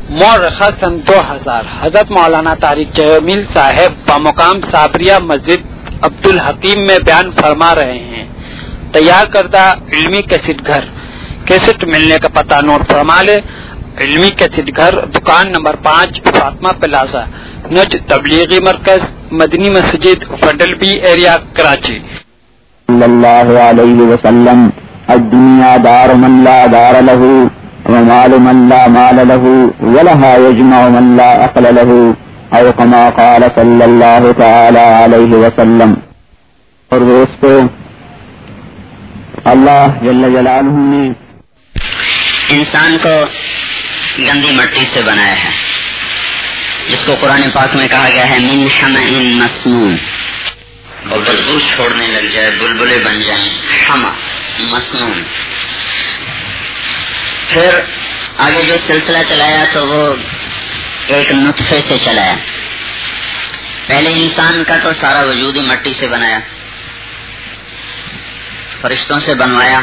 مورخہ سن 2000 حضرت مولانا طارق جمیل صاحب بمقام صابریہ مسجد عبدالحکیم میں بیان فرما رہے ہیں۔ تیار کردہ علمی کیسٹ گھر، کیسٹ ملنے کا پتہ نوٹ فرما لے۔ علمی کیسٹ گھر، دکان نمبر 5، فاطمہ پلازا، نج تبلیغی مرکز، مدنی مسجد، فڈل بی ایریا، کراچی۔ صلی اللہ علیہ وسلم الدنیا دار من لا دار له ومال من لا مال له ولها يجمع من لا عقل له او كما قال صلی اللہ تعالی علیہ وسلم۔ اور دوستو، اللہ جل جلالہ نے انسان کو گندی مٹی سے بنایا ہے، جس کو قرآن پاک میں کہا گیا ہے من حمأ مسنون، اور بدبو چھوڑنے لگ جائے، بلبلے بن جائیں، حمأ مسنون۔ پھر آگے جو سلسلہ چلایا تو وہ ایک نطفے سے چلایا۔ پہلے انسان کا تو سارا وجود ہی مٹی سے بنایا، فرشتوں سے بنوایا۔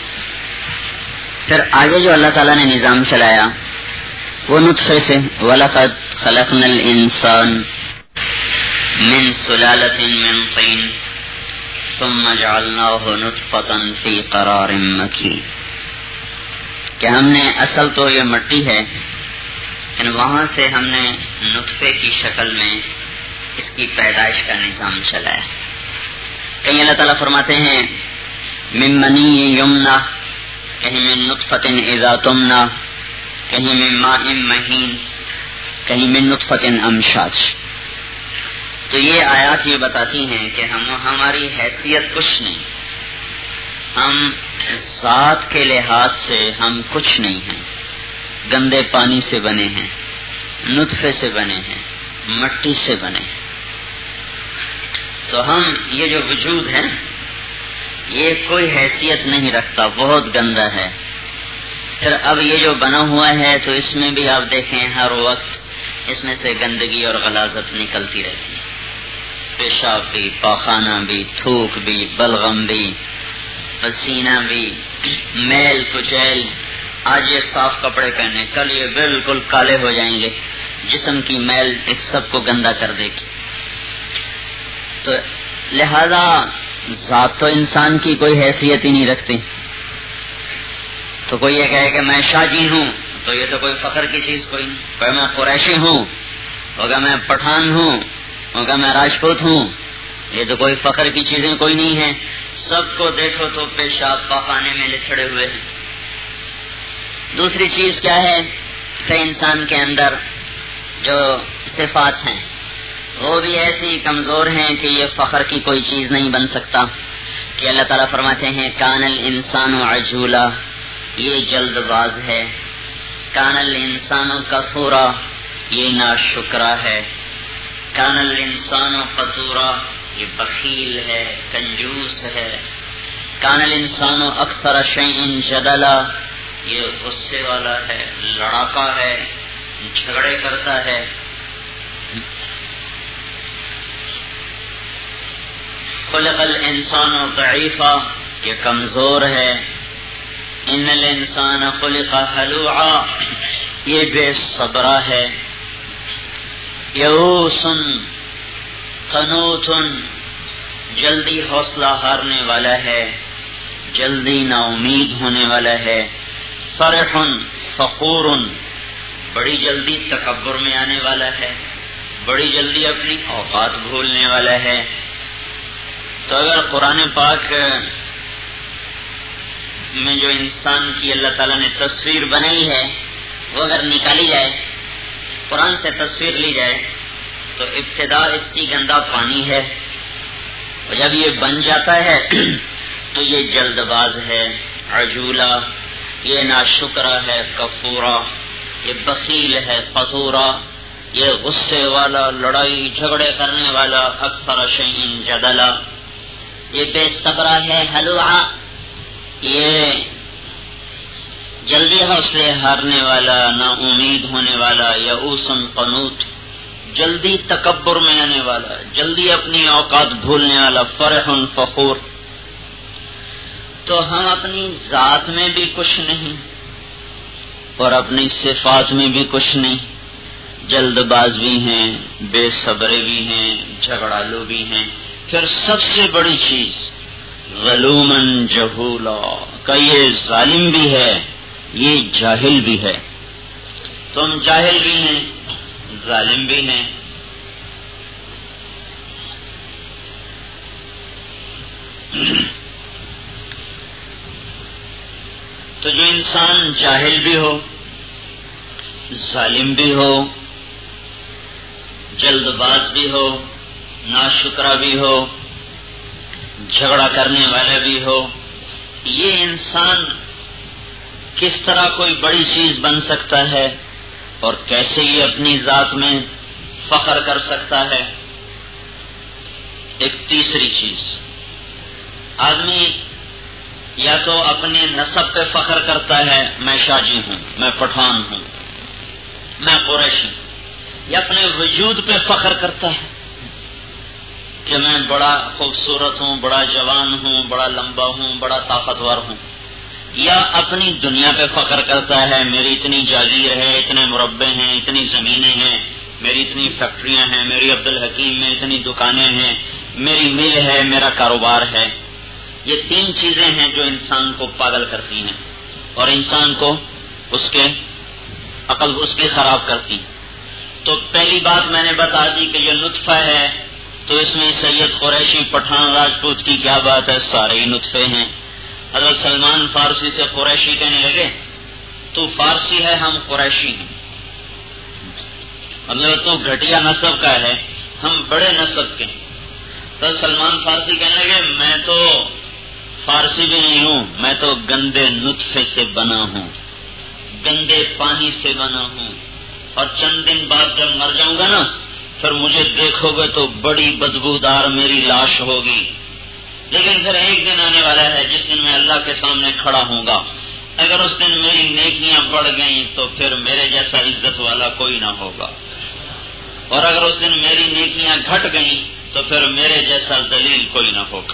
پھر آگے جو اللہ تعالیٰ نے نظام چلایا وہ نطفے سے، وَلَقَدْ خَلَقْنَا الْإِنسَانَ مِنْ سُلَالَةٍ مِنْ طِينٍ ثُمَّ جَعَلْنَاهُ نُطْفَةً فِي قَرَارٍ مَكِينٍ، کہ ہم نے اصل تو یہ مٹی ہے، لیکن وہاں سے ہم نے نطفے کی شکل میں اس کی پیدائش کا نظام چلایا۔ کہیں اللہ تعالیٰ فرماتے ہیں من منی یمنا، کہیں من نطفۃ اذا تمنا، کہیں من ماء مہین، کہیں من نطفۃ امشاج۔ تو یہ آیات یہ بتاتی ہیں کہ ہماری حیثیت کچھ نہیں، ہم ذات کے لحاظ سے ہم کچھ نہیں ہیں، گندے پانی سے بنے ہیں، نطفے سے بنے ہیں، مٹی سے بنے ہیں۔ تو ہم یہ جو وجود ہے یہ کوئی حیثیت نہیں رکھتا، بہت گندا ہے۔ پھر اب یہ جو بنا ہوا ہے تو اس میں بھی آپ دیکھیں ہر وقت اس میں سے گندگی اور غلاظت نکلتی رہتی ہے، پیشاب بھی، پاخانہ بھی، تھوک بھی، بلغم بھی، پسینہ بھی، میل کچیل۔ آج یہ صاف کپڑے پہنے، کل یہ بالکل کالے ہو جائیں گے، جسم کی میل اس سب کو گندا کر دے گی۔ تو لہذا ذات تو انسان کی کوئی حیثیت ہی نہیں رکھتی۔ تو کوئی یہ کہے کہ میں شاہ جی ہوں تو یہ تو کوئی فخر کی چیز کوئی نہیں، کوئی میں قریشی ہوں، ہوگا میں پٹھان ہوں، ہوگا میں راجپوت ہوں، یہ تو کوئی فخر کی چیزیں کوئی نہیں ہیں۔ سب کو دیکھو تو پیشاب پاخانے میں لتھڑے ہوئے ہیں۔ دوسری چیز کیا ہے کہ انسان کے اندر جو صفات ہیں وہ بھی ایسی کمزور ہیں کہ یہ فخر کی کوئی چیز نہیں بن سکتا۔ کہ اللہ تعالیٰ فرماتے ہیں کان الانسان عجولا، یہ جلد باز ہے، کان الانسان کفورا، یہ ناشکرا ہے، کان الانسان قتورا، یہ بخیل ہے، کنجوس ہے، کان الانسان اکثر شیء جدلا، یہ غصے والا ہے، لڑاکا ہے، جھگڑے کرتا ہے۔ خلق الانسان ضعیفا، یہ کمزور ہے، ان الانسان خلق ہلوعا، یہ بے صبرا ہے، یئوس قنوط، جلدی حوصلہ ہارنے والا ہے، جلدی نا امید ہونے والا ہے، فرح فخور، بڑی جلدی تکبر میں آنے والا ہے، بڑی جلدی اپنی اوقات بھولنے والا ہے۔ تو اگر قرآن پاک میں جو انسان کی اللہ تعالیٰ نے تصویر بنائی ہے وہ اگر نکالی جائے، قرآن سے تصویر لی جائے، تو ابتدا اس کی گندا پانی ہے، اور جب یہ بن جاتا ہے تو یہ جلد باز ہے، عجولا، یہ ناشکرا ہے، کفورا، یہ بخیل ہے، قتورا، یہ غصے والا، لڑائی جھگڑے کرنے والا، اکثر شیء جدلا، یہ بے صبرا ہے، ہلوعا، یہ جلدی حوصلے ہارنے والا، نا امید ہونے والا، یئوس قنوط، جلدی تکبر میں آنے والا، جلدی اپنی اوقات بھولنے والا، فرح فخور۔ تو ہم اپنی ذات میں بھی کچھ نہیں، اور اپنی صفات میں بھی کچھ نہیں، جلد باز بھی ہیں، بے صبر بھی ہیں، جھگڑالو بھی ہیں، پھر سب سے بڑی چیز ظلومن جہولا، کہ یہ ظالم بھی ہے، یہ جاہل بھی ہے۔ تم جاہل بھی ہیں، ظالم بھی ہیں۔ تو جو انسان جاہل بھی ہو، ظالم بھی ہو، جلد باز بھی ہو، ناشکرا بھی ہو، جھگڑا کرنے والا بھی ہو، یہ انسان کس طرح کوئی بڑی چیز بن سکتا ہے اور کیسے یہ اپنی ذات میں فخر کر سکتا ہے؟ ایک تیسری چیز، آدمی یا تو اپنے نسب پہ فخر کرتا ہے، میں شاجی ہوں، میں پٹھان ہوں، میں قریشی، یا اپنے وجود پہ فخر کرتا ہے کہ میں بڑا خوبصورت ہوں، بڑا جوان ہوں، بڑا لمبا ہوں، بڑا طاقتور ہوں، یا اپنی دنیا پہ فخر کرتا ہے، میری اتنی جاگیر ہے، اتنے مربع ہیں، اتنی زمینیں ہیں، میری اتنی فیکٹریاں ہیں، میری عبدالحکیم میں اتنی دکانیں ہیں، میری مل ہے، میرا کاروبار ہے۔ یہ تین چیزیں ہیں جو انسان کو پاگل کرتی ہیں اور انسان کو اس کے عقل اس کی خراب کرتی ہیں۔ تو پہلی بات میں نے بتا دی کہ یہ نطفہ ہے، تو اس میں سید قریشی پٹھان راجپوت کی کیا بات ہے، سارے ہی نطفے ہیں۔ حضرت سلمان فارسی سے قریشی کہنے لگے، تو فارسی ہے، ہم قریشی ہیں، مطلب تو گھٹیا نسب کا ہے، ہم بڑے نسب کے ہیں۔ تو سلمان فارسی کہنے لگے، میں تو فارسی بھی نہیں ہوں، میں تو گندے نطفے سے بنا ہوں، گندے پانی سے بنا ہوں، اور چند دن بعد جب مر جاؤں گا نا، پھر مجھے دیکھو گے تو بڑی بدبودار میری لاش ہوگی، لیکن پھر ایک دن آنے والا ہے جس دن میں اللہ کے سامنے کھڑا ہوں گا، اگر اس دن میری نیکیاں بڑھ گئیں تو پھر میرے جیسا عزت والا کوئی نہ ہوگا، اور اگر اس دن میری نیکیاں گھٹ گئیں تو پھر میرے جیسا ذلیل کوئی نہ ہوگا۔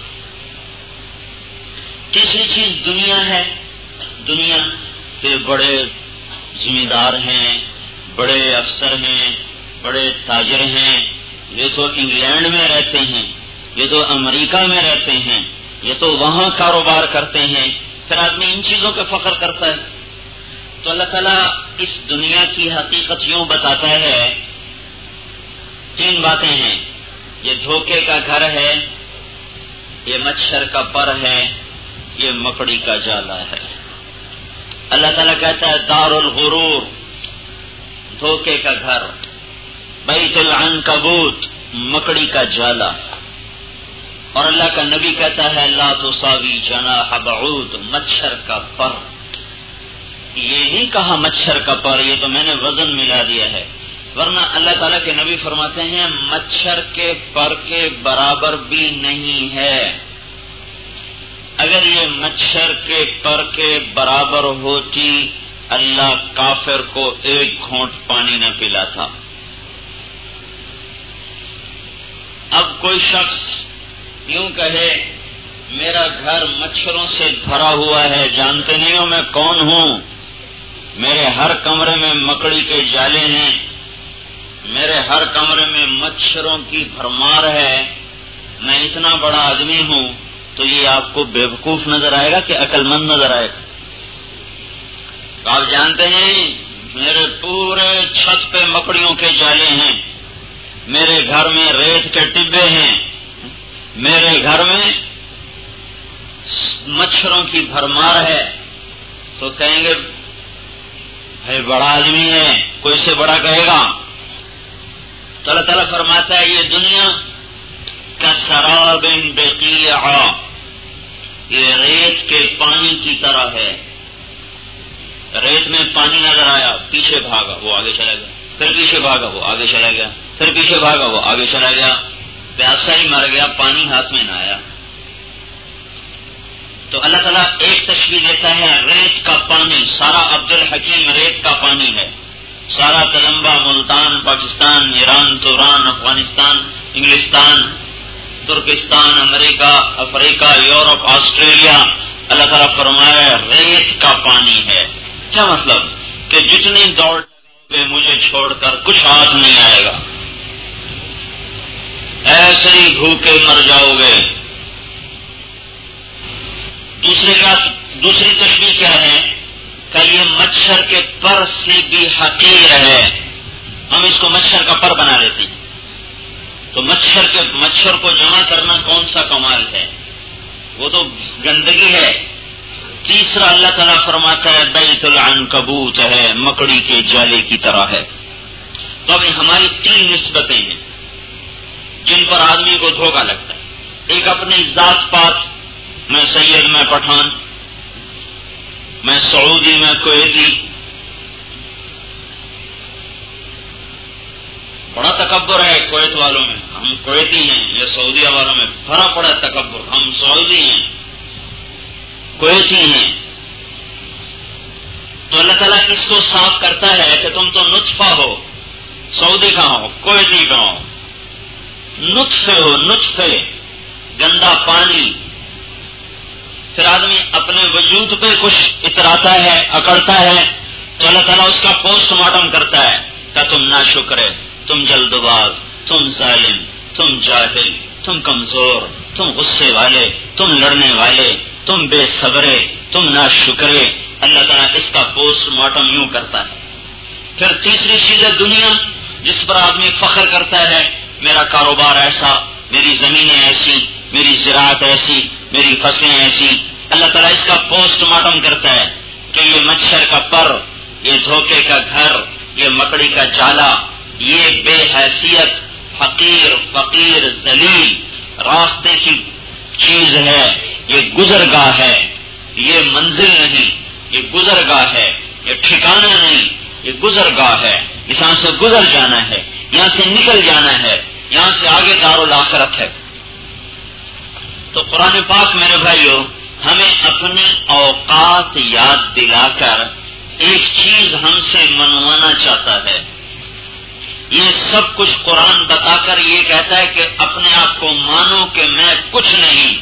تیسری چیز دنیا ہے، دنیا کے بڑے ذمہ دار ہیں، بڑے افسر ہیں، بڑے تاجر ہیں، یہ تو انگلینڈ میں رہتے ہیں، یہ تو امریکہ میں رہتے ہیں، یہ تو وہاں کاروبار کرتے ہیں، پھر آدمی ان چیزوں پہ فخر کرتا ہے۔ تو اللہ تعالیٰ اس دنیا کی حقیقت یوں بتاتا ہے، تین باتیں ہیں، یہ دھوکے کا گھر ہے، یہ مچھر کا پر ہے، یہ مکڑی کا جالا ہے۔ اللہ تعالیٰ کہتا ہے دار الغرور، دھوکے کا گھر، بیت العنکبوت، مکڑی کا جالا، اور اللہ کا نبی کہتا ہے لا تساوی جناح بعوض، مچھر کا پر۔ یہ نہیں کہا مچھر کا پر، یہ تو میں نے وزن ملا دیا ہے، ورنہ اللہ تعالیٰ کے نبی فرماتے ہیں مچھر کے پر کے برابر بھی نہیں ہے۔ اگر یہ مچھر کے پر کے برابر ہوتی، اللہ کافر کو ایک گھونٹ پانی نہ پلاتا۔ اب کوئی شخص یوں کہے میرا گھر مچھروں سے بھرا ہوا ہے، جانتے نہیں ہو میں کون ہوں، میرے ہر کمرے میں مکڑی کے جالے ہیں، میرے ہر کمرے میں مچھروں کی بھرمار ہے، میں اتنا بڑا آدمی ہوں، تو یہ آپ کو بیوقوف نظر آئے گا کہ عقل مند نظر آئے گا؟ تو آپ جانتے ہیں میرے پورے چھت پہ مکڑیوں کے جالے ہیں، میرے گھر میں ریت کے ٹبے ہیں، میرے گھر میں مچھروں کی بھرمار ہے، تو کہیں گے بھائی بڑا آدمی ہے، کوئی سے بڑا کہے گا؟ تو اللہ تعالیٰ فرماتا ہے یہ دنیا کسراب بقیع، یہ ریت کے پانی کی طرح ہے۔ ریت میں پانی نظر آیا، پیچھے بھاگا وہ آگے چلا گیا، پھر پیچھے بھاگا وہ آگے چلا گیا، پھر پیچھے بھاگا وہ آگے چلا گیا، پیاسا ہی مر گیا، پانی ہاتھ میں نہ آیا۔ تو اللہ تعالیٰ ایک تشبیہ دیتا ہے ریت کا پانی، سارا عبدالحکیم ریت کا پانی ہے، سارا تلمبا، ملتان، پاکستان، ایران، توران، افغانستان، انگلستان، ترکستان، امریکہ، افریقہ، یورپ، آسٹریلیا، اللہ تعالیٰ فرمایا ریت کا پانی ہے۔ کیا مطلب؟ کہ جتنی دوڑ لگاؤ مجھے چھوڑ کر کچھ ہاتھ نہیں آئے گا، ایسے ہی بھوکے مر جاؤ گے۔ دوسری تشبیہ کیا ہے کہ یہ مچھر کے پر سے بھی حقیر ہے۔ ہم اس کو مچھر کا پر بنا لیتے ہیں، تو مچھر کو جمع کرنا کون سا کمال ہے، وہ تو گندگی ہے۔ تیسرا اللہ تعالیٰ فرماتا ہے بیت العنکبوت ہے، مکڑی کے جالے کی طرح ہے۔ تو اب ہماری تین نسبتیں ہیں جن پر آدمی کو دھوکہ لگتا ہے۔ ایک اپنی ذات پات، میں سید، میں پٹھان، میں سعودی، میں کویتی، بڑا تکبر ہے کویت والوں میں، ہم کویتی ہیں، یا سعودیہ والوں میں بھرا پڑا تکبر، ہم سعودی ہیں، کویتی ہیں۔ تو اللہ تعالیٰ اس کو صاف کرتا ہے کہ تم تو نطفہ ہو، سعودی کا ہو، کویتی کا ہو، نطفے ہو، نطفے، گندا پانی۔ پھر آدمی اپنے وجود پہ کچھ اتراتا ہے، اکڑتا ہے، تو اللہ تعالیٰ اس کا پوسٹ مارٹم کرتا ہے کہ تم ناشکر، تم جلد باز، تم ظالم، تم جاہل، تم کمزور، تم غصے والے، تم لڑنے والے، تم بے صبرے، تم ناشکرے۔ اللہ تعالیٰ اس کا پوسٹ مارٹم یوں کرتا ہے۔ پھر تیسری چیز ہے دنیا، جس پر آدمی فخر کرتا ہے، میرا کاروبار ایسا، میری زمینیں ایسی، میری زراعت ایسی، میری فصلیں ایسی۔ اللہ تعالیٰ اس کا پوسٹ مارٹم کرتا ہے کہ یہ مچھر کا پر، یہ دھوکے کا گھر، یہ مکڑی کا جالا، یہ بے حیثیت، حقیر، فقیر، ذلیل، راستے کی چیز ہے، یہ گزرگاہ ہے، یہ منزل نہیں، یہ گزرگاہ ہے، یہ ٹھکانہ نہیں، یہ گزرگاہ ہے، یہاں سے گزر جانا ہے، یہاں سے نکل جانا ہے، یہاں سے آگے دارالآخرت ہے۔ تو قرآن پاک میرے بھائیو ہمیں اپنی اوقات یاد دلا کر ایک چیز ہم سے منوانا چاہتا ہے۔ یہ سب کچھ قرآن بتا کر یہ کہتا ہے کہ اپنے آپ کو مانو کہ میں کچھ نہیں،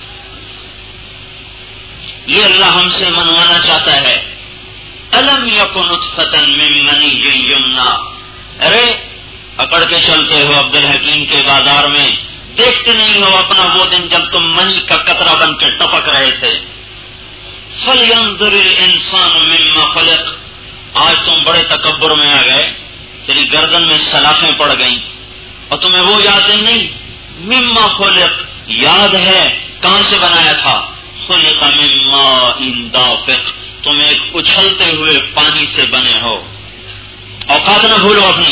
یہ اللہ ہم سے منوانا چاہتا ہے۔ الم یکن نطفۃ من منی یمنی، ارے پکڑ کے چلتے ہو عبد الحکیم کے بازار میں، دیکھتے نہیں ہو اپنا وہ دن جب تم منی کا قطرہ بن کے ٹپک رہے تھے۔ فَلْيَنظُرِ الْإِنسَانُ مِمَّا خُلِقَ، آج تم بڑے تکبر میں آ گئے، تیری گردن میں سلاخیں پڑ گئیں اور تمہیں وہ یاد نہیں۔ مما خلق، یاد ہے کہاں سے بنایا تھا؟ خلق من ماء دافق، تم ایک اچھلتے ہوئے پانی سے بنے ہو۔ اوقات نہ بھولو اپنی۔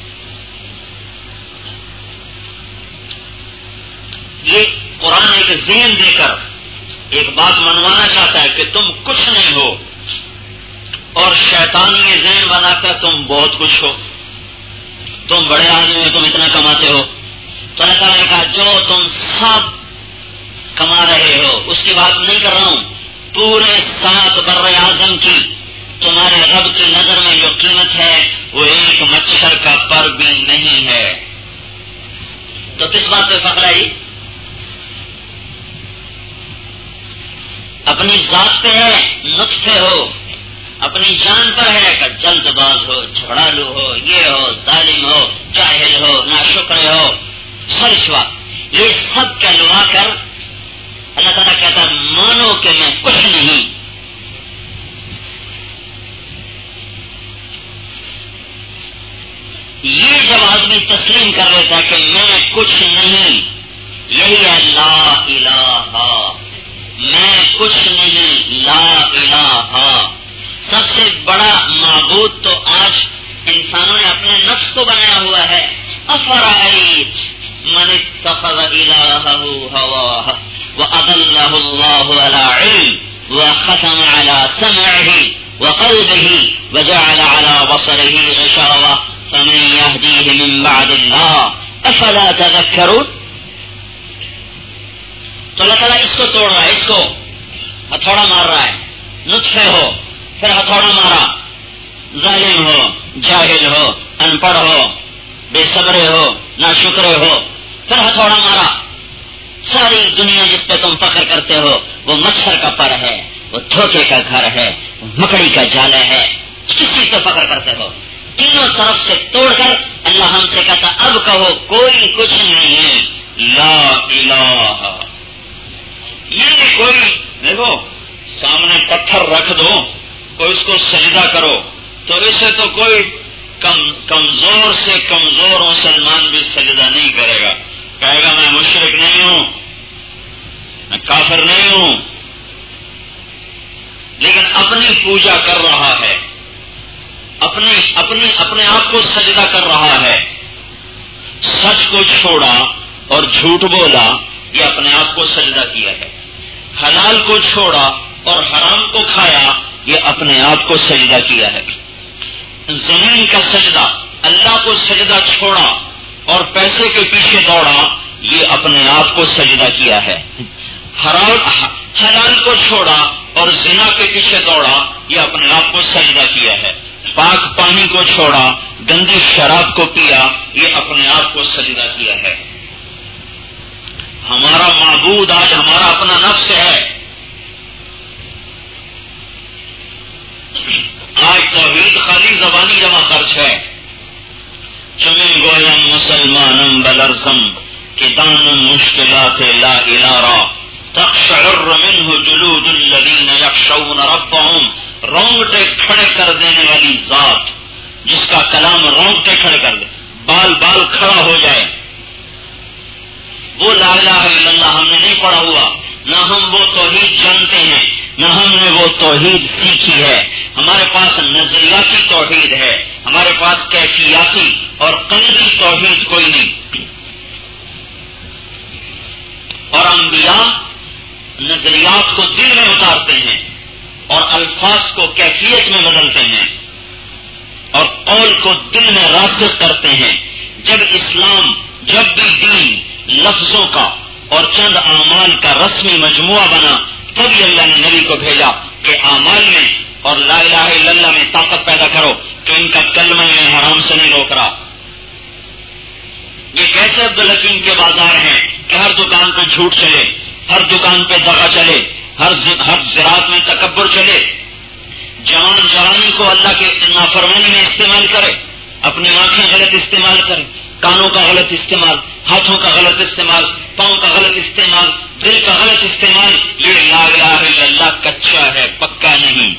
یہ قرآن ایک ذہن دے کر ایک بات منوانا چاہتا ہے کہ تم کچھ نہیں ہو، اور شیطانی یہ ذہن بنا کر تم بہت کچھ ہو، تم بڑے آدمی ہو، تم اتنا کماتے ہو۔ تو اللہ تعالیٰ نے کہا جو تم سب کما رہے ہو اس کی بات نہیں کر رہا ہوں، پورے 7 بر اعظم کی تمہارے رب کی نظر میں جو قیمت ہے وہ ایک مچھر کا پر بھی نہیں ہے۔ تو کس بات پہ فخر ہے؟ اپنی ذات پہ ہے، نطفے ہو، اپنی جان پر ہے کہ جلد باز ہو، جھگڑالو ہو، یہ ہو، ظالم ہو، جاہل ہو، ناشکر ہو، سرشوا، یہ سب کہلوا کر اللہ تعالیٰ کہتا مانو کہ میں کچھ نہیں۔ یہ جب آدمی تسلیم کر لیتا ہے کہ میں کچھ نہیں، یہی ہے لا الہ، میں کچھ نہیں، لا الہ۔ سب سے بڑا معبود تو آج انسانوں نے اپنے نفس کو بنایا ہوا ہے۔ افرأیت من اتخذ الہہ ہواہ وأضلہ اللہ علی علم وختم علی سمعہ وقلبہ وجعل علی بصرہ غشاوہ فمن یہدیہ من بعد اللہ افلا تذکرون۔ تو اللہ تعالیٰ اس کو توڑ رہا ہے، اس کو ہتھوڑا مار رہا ہے۔ نطفے ہو، پھر ہتھوڑا مارا، ظالم ہو، جاہل ہو، ان پڑھ ہو، بے صبرے ہو، ناشکرے ہو، پھر ہتھوڑا مارا۔ ساری دنیا جس پہ تم فخر کرتے ہو وہ مچھر کا پر ہے، وہ دھوکے کا گھر ہے، وہ مکڑی کا جالا ہے۔ کس چیز پہ فخر کرتے ہو؟ تینوں طرف سے توڑ کر اللہ ہم سے کہتا اب کہو کوئی کچھ نہیں ہے، لا الہ، یہ نہیں کوئی دیکھو سامنے پتھر رکھ دو کوئی اس کو سجدہ کرو تو اسے تو کوئی کمزور سے کمزور مسلمان بھی سجدہ نہیں کرے گا، کہے گا میں مشرک نہیں ہوں، میں کافر نہیں ہوں، لیکن اپنی پوجا کر رہا ہے، اپنے آپ کو سجدہ کر رہا ہے، سچ کو چھوڑا اور جھوٹ بولا، یہ اپنے آپ کو سجدہ کیا ہے، حلال کو چھوڑا اور حرام کو کھایا، یہ اپنے آپ کو سجدہ کیا ہے، زمین کا سجدہ، اللہ کو سجدہ چھوڑا اور پیسے کے پیچھے دوڑا، یہ اپنے آپ کو سجدہ کیا ہے، حلال کو چھوڑا اور زنا کے پیچھے دوڑا، یہ اپنے آپ کو سجدہ کیا ہے، پاک پانی کو چھوڑا، گندی شراب کو پیا، یہ اپنے آپ کو سجدہ کیا ہے۔ ہمارا معبود آج ہمارا اپنا نفس ہے، آج توحید خالی زبانی جمع خرچ ہے، چمن گویم مسلمانم بلرزم کہ دان مشکلات لا الارا تقشعر منہ جلود الذین یخشون ربهم، رونگٹے کھڑے کر دینے والی ذات جس کا کلام رونگٹے کھڑے کر دے، بال بال کھڑا ہو جائے، وہ لا الہ الا اللہ ہم نے نہیں پڑھا ہوا، نہ ہم وہ توحید جانتے ہیں، نہ ہم نے وہ توحید سیکھی ہے، ہمارے پاس نظریاتی توحید ہے، ہمارے پاس کیفیاتی اور قلبی توحید کوئی نہیں۔ اور انبیاء نظریات کو دل میں اتارتے ہیں اور الفاظ کو کیفیت میں بدلتے ہیں اور قول کو دل میں راسخ کرتے ہیں۔ جب بھی دین لفظوں کا اور چند اعمال کا رسمی مجموعہ بنا، تب اللہ نے نبی کو بھیجا کہ اعمال میں اور لا الہ الا اللہ میں طاقت پیدا کرو کہ ان کا کلمہ میں حرام سے نہیں روک رہا۔ یہ کیسے عبدالحکیم کے بازار ہیں کہ ہر دکان پہ جھوٹ چلے، ہر دکان پہ دغا چلے، ہر زراعت میں تکبر چلے، جوانی کو اللہ کے نافرمانی میں استعمال کرے، اپنی آنکھیں غلط استعمال کرے، کانوں کا غلط استعمال، ہاتھوں کا غلط استعمال، پاؤں کا غلط استعمال، دل کا غلط استعمال، یہ لا الہ الا اللہ کچا ہے، پکا نہیں۔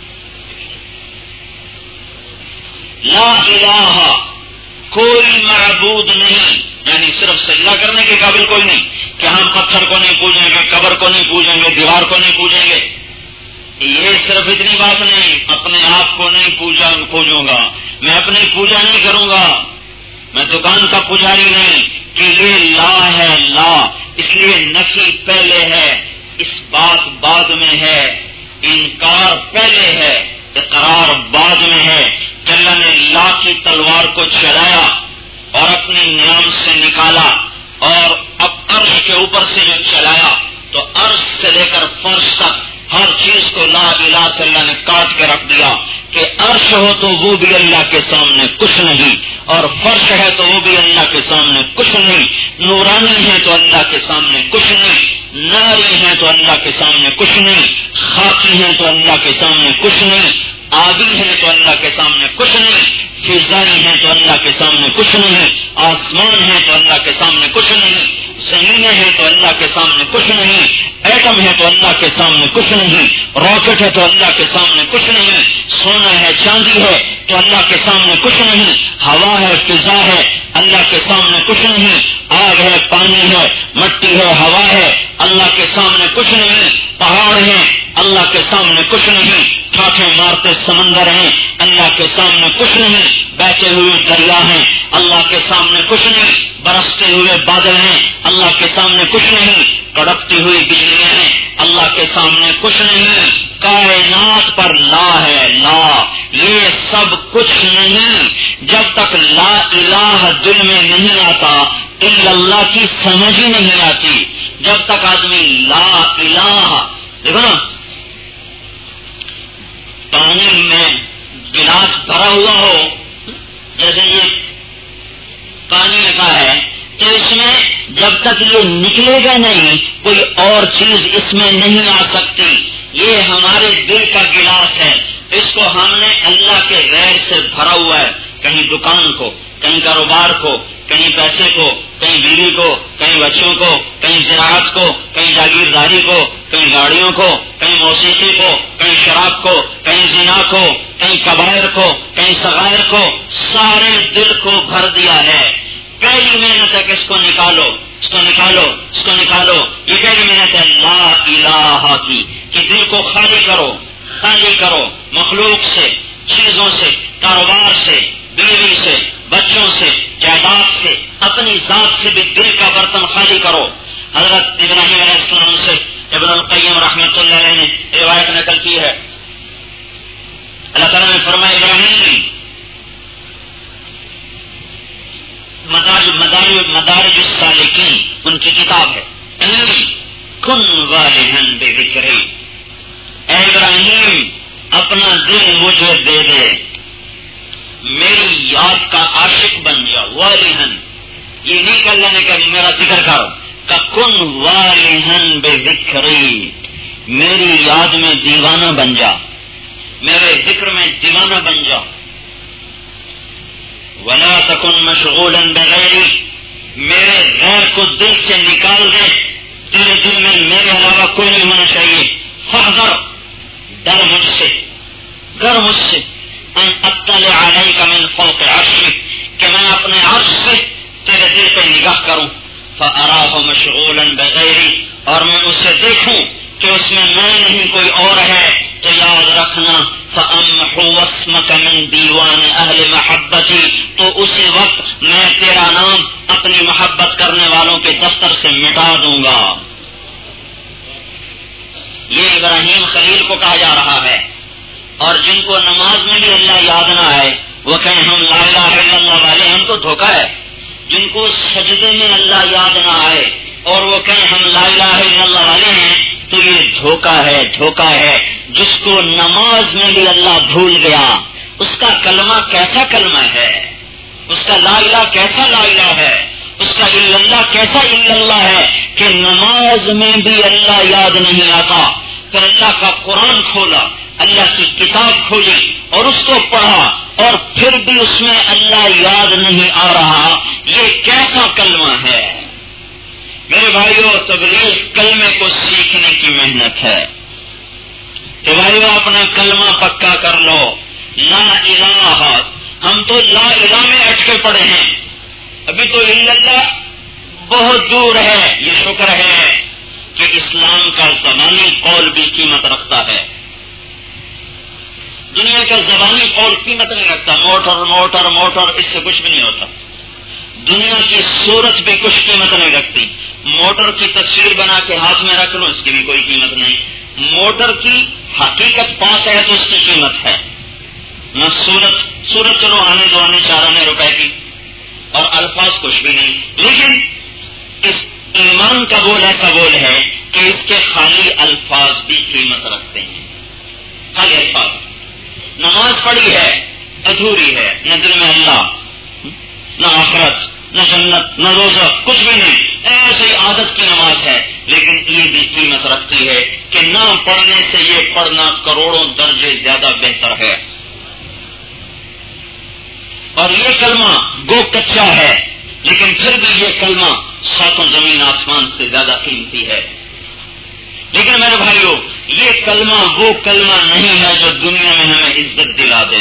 لا الہ، کوئی معبود نہیں، یعنی صرف سجدہ کرنے کے قابل کوئی نہیں کہ ہم پتھر کو نہیں پوجیں گے، قبر کو نہیں پوجیں گے، دیوار کو نہیں پوجیں گے، یہ صرف اتنی بات نہیں، اپنے آپ کو نہیں پوجوں گا، میں اپنی پوجا نہیں کروں گا، میں دکان کا پجاری نہیں کہ یہ لا ہے، لا، اس لیے نفی پہلے ہے، اس بات بعد میں ہے، انکار پہلے ہے، اقرار بعد میں ہے۔ اللہ نے لا کی تلوار کو چلایا اور اپنے نیام سے نکالا اور اب عرش کے اوپر سے جو چلایا تو عرش سے لے کر فرش تک ہر چیز کو لا الہ سے اللہ نے کاٹ کے رکھ دیا کہ عرش ہو تو وہ بھی اللہ کے سامنے کچھ نہیں، اور فرش ہے تو وہ بھی اللہ کے سامنے کچھ نہیں، نورانی ہے تو اللہ کے سامنے کچھ نہیں، ناری ہے تو اللہ کے سامنے کچھ نہیں، خاکی ہے تو اللہ کے سامنے کچھ نہیں، آبی ہے تو اللہ کے سامنے کچھ نہیں، فضائی ہے تو اللہ کے سامنے کچھ نہیں، آسمان ہے تو اللہ کے سامنے کچھ نہیں، زمینیں ہیں تو اللہ کے سامنے کچھ نہیں، ایٹم ہے تو اللہ کے سامنے کچھ نہیں، راکٹ ہے تو اللہ کے سامنے کچھ نہیں، سونا ہے چاندی ہے تو اللہ کے سامنے کچھ نہیں، ہوا ہے فضا ہے اللہ کے سامنے کچھ نہیں، آگ ہے پانی ہے مٹی ہے ہوا ہے اللہ کے سامنے کچھ نہیں، پہاڑ ہیں اللہ کے سامنے کچھ نہیں، ٹھاٹھے مارتے سمندر ہیں اللہ کے سامنے کچھ نہیں، بہتے ہوئے دریا ہیں اللہ کے سامنے کچھ نہیں، برستے ہوئے بادل ہیں اللہ کے سامنے کچھ نہیں، کڑکتی ہوئی بجلیاں ہیں اللہ کے سامنے کچھ نہیں، کائنات پر لا ہے، لا، یہ سب کچھ نہیں۔ جب تک لا الہ دل میں نہیں آتا الا اللہ کی سمجھ ہی نہیں آتی، جب تک آدمی لا الہ، دیکھو نا پانی میں گلاس بھرا ہوا ہو، جیسے یہ پانی لگا ہے تو اس میں جب تک یہ نکلے گا نہیں کوئی اور چیز اس میں نہیں آ سکتی، یہ ہمارے دل کا گلاس ہے، اس کو ہم نے اللہ کے غیر سے بھرا ہوا ہے، کہیں دکان کو، کہیں کاروبار کو، کہیں پیسے کو، کہیں بیوی کو، کہیں بچوں کو، کہیں زراعت کو، کہیں جاگیرداری کو، کہیں گاڑیوں کو، کہیں موسیقی کو، کہیں شراب کو، کہیں زنا کو، کہیں کبائر کو، کہیں صغائر کو، سارے دل کو بھر دیا ہے۔ پہلی محنت ہے کہ اس کو نکالو، اس کو نکالو، اس کو نکالو۔ یہ پہلی محنت ہے لا الہ کی، کہ دل کو خالی کرو، خالی کرو مخلوق سے، چیزوں سے، کاروبار سے، بیوی سے، بچوں سے، جائیداد سے، اپنی ذات سے بھی دل کا برتن خالی کرو۔ حضرت ابراہیم علیہ السلام سے ابن القیم رحمۃ اللہ علیہ نے روایت نقل کی ہے، اللہ تعالیٰ نے فرمایا ابراہیم، مدارج السالکین ان کی کتاب ہے، کن والہن بذکری، اے ابراہیم اپنا دل مجھے دے دے، میری یاد کا عاشق بن جا۔ والہن یہ نہیں کر لینے کہ میرا ذکر کرو، کہ کن والہن بذکری، میری یاد میں دیوانہ بن جا، میرے ذکر میں دیوانہ بن جا۔ ولا تکن مشغولا بغیری، میرے غیر کو دل سے نکال دے، تیرے دل میں میرے علاوہ کوئی نہیں ہونا چاہیے۔ فاحذر، ڈر مجھ سے، ڈر مجھ سے، ان اطلع علیک من فوق عرشی، کہ میں اپنے عرش سے تیرے دل پہ نگاہ کروں۔ فاراہ مشغولا بغیری، اور میں اسے دیکھوں کہ اس میں میں نہیں کوئی اور ہے، تو یاد رکھنا فامحو اسمک من دیوان اہل محبتی، تو اسی وقت میں تیرا نام اپنی محبت کرنے والوں کے دفتر سے مٹا دوں گا۔ یہ ابراہیم خلیل کو کہا جا رہا ہے، اور جن کو نماز میں بھی اللہ یاد نہ آئے وہ کہیں ہم لا الہ الا اللہ والے، ہم کو دھوکہ ہے۔ جن کو سجدے میں اللہ یاد نہ آئے اور وہ کہیں ہم لا الہ الا اللہ والے ہیں، تو یہ دھوکہ ہے، دھوکہ ہے۔ جس کو نماز میں بھی اللہ بھول گیا، اس کا کلمہ کیسا کلمہ ہے، اس کا لا الہ کیسا لا الہ ہے، اس کا الا اللہ کیسا الا اللہ ہے، کہ نماز میں بھی اللہ یاد نہیں آتا۔ پھر اللہ کا قرآن کھولا، اللہ کی کتاب کھولی اور اس کو پڑھا، اور پھر بھی اس میں اللہ یاد نہیں آ رہا، یہ کیسا کلمہ ہے؟ میرے بھائیو، تبلیغ کلمے کو سیکھنے کی محنت ہے کہ بھائیو اپنا کلمہ پکا کر لو، لا الہ۔ ہم تو لا الہ میں اٹکے پڑے ہیں، ابھی تو الا اللہ بہت دور ہے۔ یہ شکر ہے کہ اسلام کا زبانی قول بھی قیمت رکھتا ہے، دنیا کا زبانی قول قیمت نہیں رکھتا۔ موٹر موٹر موٹر، اس سے کچھ بھی نہیں ہوتا۔ دنیا کی صورت بھی کچھ قیمت نہیں رکھتی۔ موٹر کی تصویر بنا کے ہاتھ میں رکھ لو، اس کی بھی کوئی قیمت نہیں۔ موٹر کی حقیقت پاس ہے تو اس کی قیمت ہے، نہ صورت چلو آنے دو، آنے 4 آنے روپے کی، اور الفاظ کچھ بھی نہیں۔ لیکن اس ایمان کا بول ایسا بول ہے کہ اس کے خالی الفاظ بھی قیمت رکھتے ہیں، خالی الفاظ۔ نماز پڑھی ہے ادھوری ہے، نہ دل میں اللہ، نہ آخرت، نہ جنت، نہ روزہ، کچھ بھی نہیں، ایسی عادت کی نماز ہے۔ لیکن یہ بھی قیمت رکھتی ہے کہ نہ پڑھنے سے یہ پڑھنا کروڑوں درجے زیادہ بہتر ہے۔ اور یہ کلمہ گو کچا ہے، لیکن پھر بھی یہ کلمہ 7 زمین آسمان سے زیادہ قیمتی ہے۔ لیکن میرے بھائیو، یہ کلمہ وہ کلمہ نہیں ہے جو دنیا میں ہمیں عزت دلا دے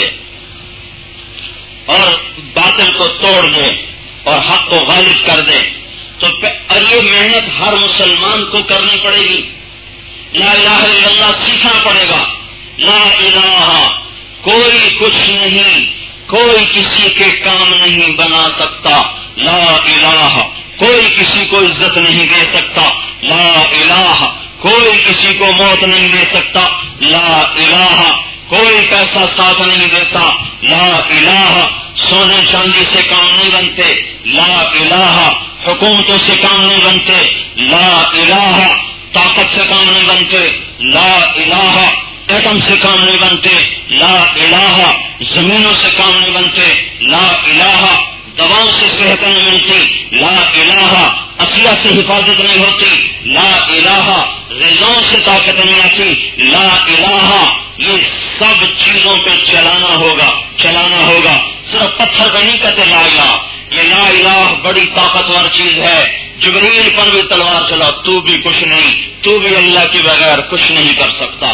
اور باطل کو توڑ دے اور حق کو غالب کر دے۔ اور یہ محنت ہر مسلمان کو کرنی پڑے گی۔ لا الہ الا اللہ سیکھنا پڑے گا۔ لا الہ، کوئی کچھ نہیں، کوئی کسی کے کام نہیں بنا سکتا۔ لا الہ، کوئی کسی کو عزت نہیں دے سکتا۔ لا الہ، کوئی کسی کو موت نہیں دے سکتا۔ لا الہ، کوئی پیسہ ساتھ نہیں دیتا۔ لا الہ، سونے چاندی سے کام نہیں بنتے۔ لا الہ، حکومتوں سے کام نہیں بنتے۔ لا الہ، طاقت سے کام نہیں بنتے۔ لا الہ، ایٹم سے کام نہیں بنتے۔ لا الہ، زمینوں سے کام نہیں بنتے۔ لا الہ، دواؤں سے صحت نہیں ملتی۔ لا الہ، اسلحہ سے حفاظت نہیں ہوتی۔ لا الہ، غذاؤں سے طاقت نہیں آتی۔ لا الہ، یہ سب چیزوں پہ چلانا ہوگا. صرف پتھر پہ نہیں کہتے لا الہ. یہ لا الہ بڑی طاقتور چیز ہے. جبریل پر بھی تلوار چلا، تو بھی کچھ نہیں، تو بھی اللہ کے بغیر کچھ نہیں کر سکتا.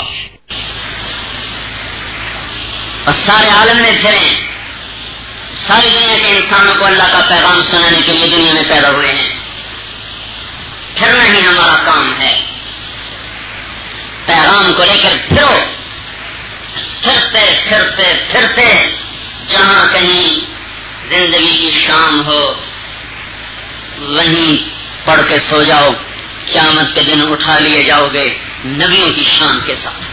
اور سارے عالم میں پھریں، ساری دنیا کے انسانوں کو اللہ کا پیغام سنانے کے لیے دنیا میں پیدا ہوئے ہیں. پھرنا ہی ہمارا کام ہے. پیغام کو لے کر پھرو، پھرتے پھرتے پھرتے جہاں کہیں زندگی کی شام ہو وہیں پڑھ کے سو جاؤ. قیامت کے دن اٹھا لیے جاؤ گے نبیوں کی شان کے ساتھ.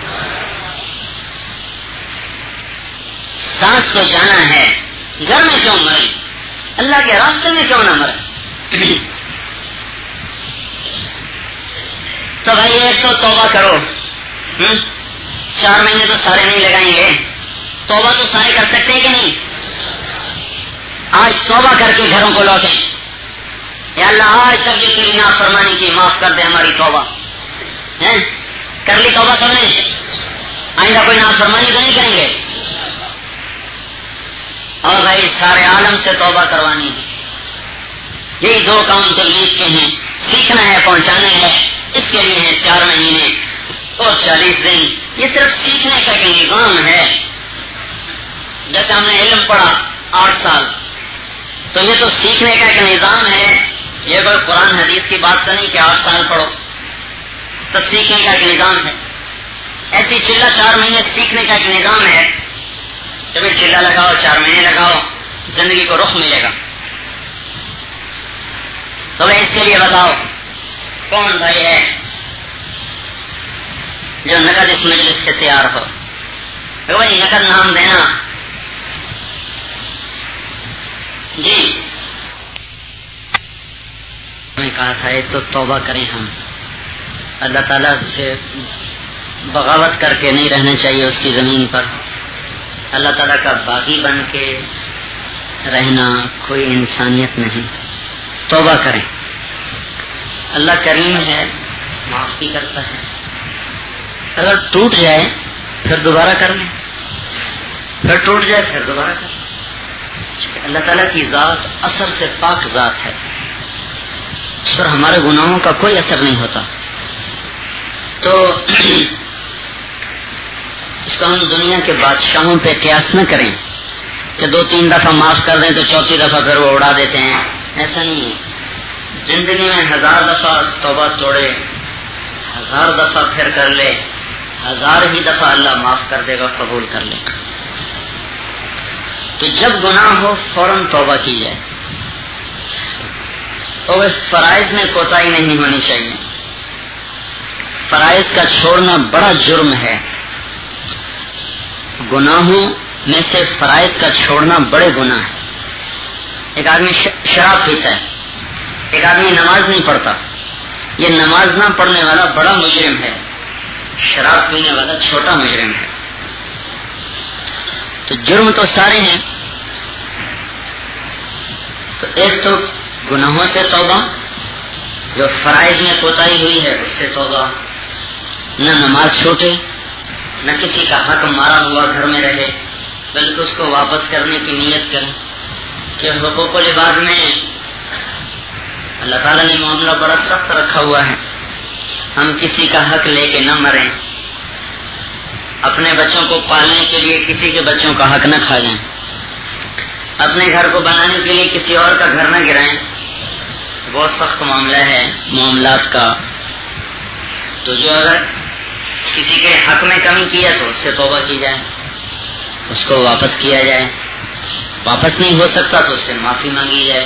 سانس تو جانا ہے، گھر میں کیوں مرے؟ اللہ کے راستے میں کیوں نہ مرے؟ تو بھائی ایک تو توبہ کرو. 4 مہینے تو سارے نہیں لگائیں گے، توبہ تو سارے کر سکتے ہیں کہ نہیں؟ آج توبہ کر کے گھروں کو لوٹیں. یا اللہ آج تک جو تیری نافرمانی کی معاف کر دے ہماری توبہ. کر لی توبہ سب نے؟ آئندہ کوئی نافرمانی تو نہیں کریں گے. اور بھائی سارے عالم سے توبہ کروانی ہے. یہی 2 کام تبلیغ کے ہیں. سیکھنا ہے، پہنچانا ہے. اس کے لیے ہے 4 مہینے اور 40 دن. یہ صرف سیکھنے کا ایک نظام ہے. جیسے ہم نے علم پڑھا 8 سال، تو یہ تو سیکھنے کا ایک نظام ہے. یہ کوئی قرآن حدیث کی بات تو نہیں کہ 8 سال پڑھو. تو سیکھنے کا ایک نظام ہے. ایسی چلہ 4 مہینے سیکھنے کا ایک نظام ہے. جب چلہ لگاؤ 4 مہینے لگاؤ، زندگی کو رخ ملے گا. تو اس کے لیے بتاؤ کون بھائی ہے جو نقد اس مجلس سے تیار ہو؟ بھائی نقد نام دینا. جی میں کہا تھا ایک تو توبہ کریں. ہم اللہ تعالیٰ سے بغاوت کر کے نہیں رہنا چاہیے اس کی زمین پر. اللہ تعالیٰ کا باغی بن کے رہنا کوئی انسانیت نہیں. توبہ کریں. اللہ کریم ہے، معاف بھی کرتا ہے. اگر ٹوٹ جائے پھر دوبارہ کر لیں، پھر ٹوٹ جائے پھر دوبارہ کر لیں. اللہ تعالیٰ کی ذات اثر سے پاک ذات ہے. اس پر ہمارے گناہوں کا کوئی اثر نہیں ہوتا. تو اس کو ہم دنیا کے بادشاہوں پہ قیاس نہ کریں کہ 2-3 دفعہ معاف کر دیں تو 4تھی دفعہ پھر وہ اڑا دیتے ہیں. ایسا نہیں ہے. زندگی میں 1000 دفعہ توبہ توڑے، 1000 دفعہ پھر کر لے، 1000 ہی دفعہ اللہ معاف کر دے گا، قبول کر لے گا. تو جب گناہ ہو فوراً توبہ کی جائے. اور فرائض میں کوتاہی نہیں ہونی چاہیے. فرائض کا چھوڑنا بڑا جرم ہے. گناہوں میں سے فرائض کا چھوڑنا بڑے گناہ ہے. ایک آدمی شراب پیتا ہے، ایک آدمی نماز نہیں پڑھتا. یہ نماز نہ پڑھنے والا بڑا مجرم ہے، شراب پینے والا چھوٹا مجرم ہے. تو جرم تو سارے ہیں. تو ایک تو گناہوں سے توبہ، جو فرائض میں کوتاہی ہوئی ہے اس سے توبہ. نہ نماز چھوٹے، نہ کسی کا حق مارا ہوا گھر میں رہے، بلکہ اس کو واپس کرنے کی نیت کریں. کہ حقوق العباد میں اللہ تعالیٰ نے معاملہ بڑا سخت رکھا ہوا ہے. ہم کسی کا حق لے کے نہ مریں. اپنے بچوں کو پالنے کے لیے کسی کے بچوں کا حق نہ کھا جائیں. اپنے گھر کو بنانے کے لیے کسی اور کا گھر نہ گرائیں. بہت سخت معاملہ ہے معاملات کا. تو جو اگر کسی کے حق میں کمی کی ہے تو اس سے توبہ کی جائے، اس کو واپس کیا جائے. واپس نہیں ہو سکتا تو اس سے معافی مانگی جائے.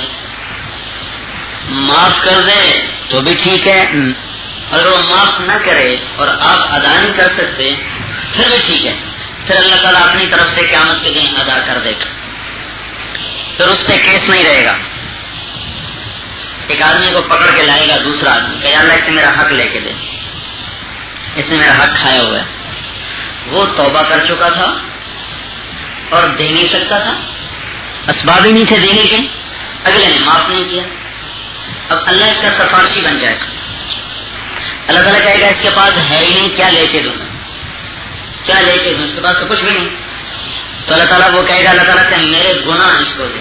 معاف کر دے تو بھی ٹھیک ہے، اگر وہ معاف نہ کرے اور آپ ادا نہیں کر سکتے پھر بھی ٹھیک ہے. پھر اللہ تعالیٰ اپنی طرف سے قیامت کے دن ادا کر دے گا. پھر اس سے کیس نہیں رہے گا. ایک آدمی کو پکڑ کے لائے گا دوسرا آدمی کہ اللہ اس سے میرا حق لے کے دے، اس نے میرا حق کھایا ہوا ہے. وہ توبہ کر چکا تھا اور دے نہیں سکتا تھا، اسباب ہی نہیں تھے دینے کے. اگلے نے معاف نہیں کیا. اب اللہ اس کا سفارشی بن جائے گا. اللہ تعالیٰ کہے گا اس کے پاس ہے ہی نہیں، کیا لے کے دوں گا. کیا لے کے اس کے پاس تو کچھ بھی نہیں. تو اللہ تعالیٰ وہ کہے گا اللہ تعالیٰ سے میرے گناہ اس کو دے.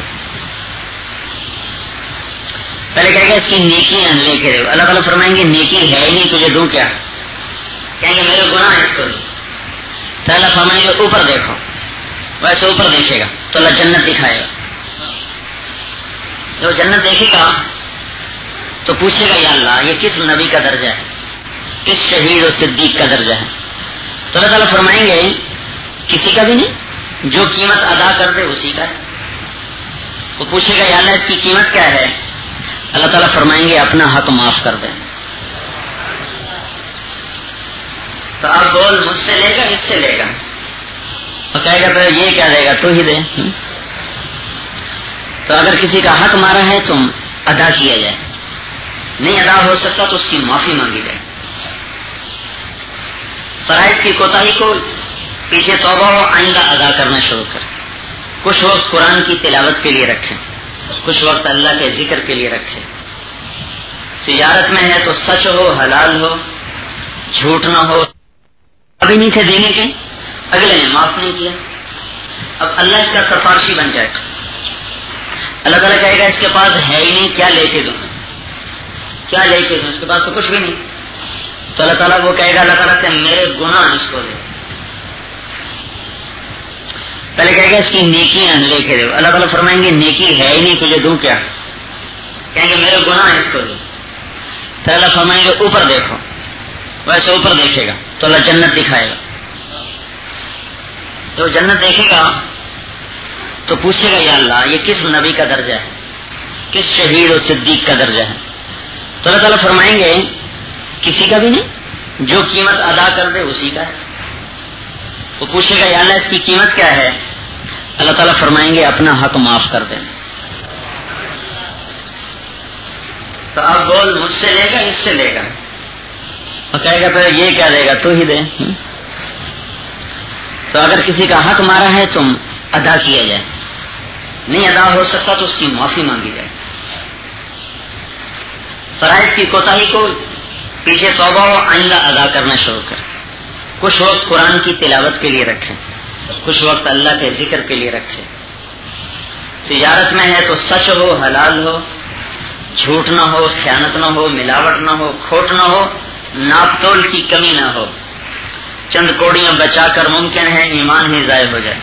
پہلے کہے گا اس کی نیکیاں لے کے دے. اللہ تعالیٰ فرمائیں گے نیکی ہے ہی نہیں تجھے دوں کیا؟ کہیں گے میرے گناہ اس کو دے. تو اللہ فرمائیں گے اوپر دیکھو. ویسے اوپر دیکھے گا تو اللہ جنت دکھائے گا. جو جنت دیکھے گا تو پوچھے گا یا اللہ یہ کس نبی کا درجہ ہے, کس شہید و صدیق کا درجہ ہے؟ تو اللہ تعالیٰ فرمائیں گے کسی کا بھی نہیں, جو قیمت ادا کر دے اسی کا ہے. وہ پوچھے گا یا اللہ اس کی قیمت کیا ہے؟ اللہ تعالیٰ فرمائیں گے اپنا حق معاف کر دیں. تو آپ بول مجھ سے لے گا اس سے لے گا؟ اور کہے گا تو یہ کیا دے گا تو ہی دے. تو اگر کسی کا حق مارا ہے تو ادا کیا جائے, نہیں ادا ہو سکتا تو اس کی معافی مانگی جائے. فرائض کی کوتاہی کو پیچھے توبہ ہو, آئندہ ادا کرنا شروع کریں. کچھ وقت قرآن کی تلاوت کے لیے رکھیں, کچھ وقت اللہ کے ذکر کے لیے رکھیں. تجارت میں ہے تو سچ ہو, حلال ہو, جھوٹ نہ ہو. ابھی نہیں تھے دینے کے, اگلے نے معاف نہیں کیا, اب اللہ اس کا سفارشی بن جائے. اللہ تعالیٰ کہے گا اس کے پاس ہے ہی نہیں, کیا لے کے دوں, کیا لے کے دوں, اس کے پاس تو کچھ بھی نہیں. تو اللہ تعالیٰ وہ کہے گا اللہ تعالیٰ سے میرے گناہ اس کو دے. پہلے کہے گا اس کی نیکیاں لے کے دے. اللہ تعالیٰ فرمائیں گے نیکی ہے ہی نہیں تجھے دوں کیا؟ کہیں گے میرے گناہ اس کو دے. تو اللہ فرمائیں گے اوپر دیکھو. ویسے اوپر دیکھے گا تو اللہ جنت دکھائے گا. تو جنت دیکھے گا تو پوچھے گا یا اللہ یہ کس نبی کا درجہ ہے, کس شہید و صدیق کا درجہ ہے؟ تو اللہ تعالیٰ فرمائیں گے کسی کا بھی نہیں, جو قیمت ادا کر دے اسی کا ہے. وہ پوچھے گا یا اللہ اس کی قیمت کیا ہے؟ اللہ تعالیٰ فرمائیں گے اپنا حق معاف کر دیں. تو آپ بول مجھ سے لے گا اس سے لے گا؟ اور کہے گا پھر یہ کیا دے گا تو ہی دے. تو اگر کسی کا حق مارا ہے تو ادا کیا جائے, نہیں ادا ہو سکتا تو اس کی معافی مانگی جائے. فرائض کی کوتاہی کو پیچھے توبہ ہو, آئندہ ادا کرنا شروع کریں. کچھ وقت قرآن کی تلاوت کے لیے رکھیں, کچھ وقت اللہ کے ذکر کے لیے رکھیں. تجارت میں ہے تو سچ ہو, حلال ہو, جھوٹ نہ ہو, خیانت نہ ہو, ملاوٹ نہ ہو, کھوٹ نہ ہو, ناپ تول کی کمی نہ ہو. چند کوڑیاں بچا کر ممکن ہے ایمان ہی ضائع ہو جائے.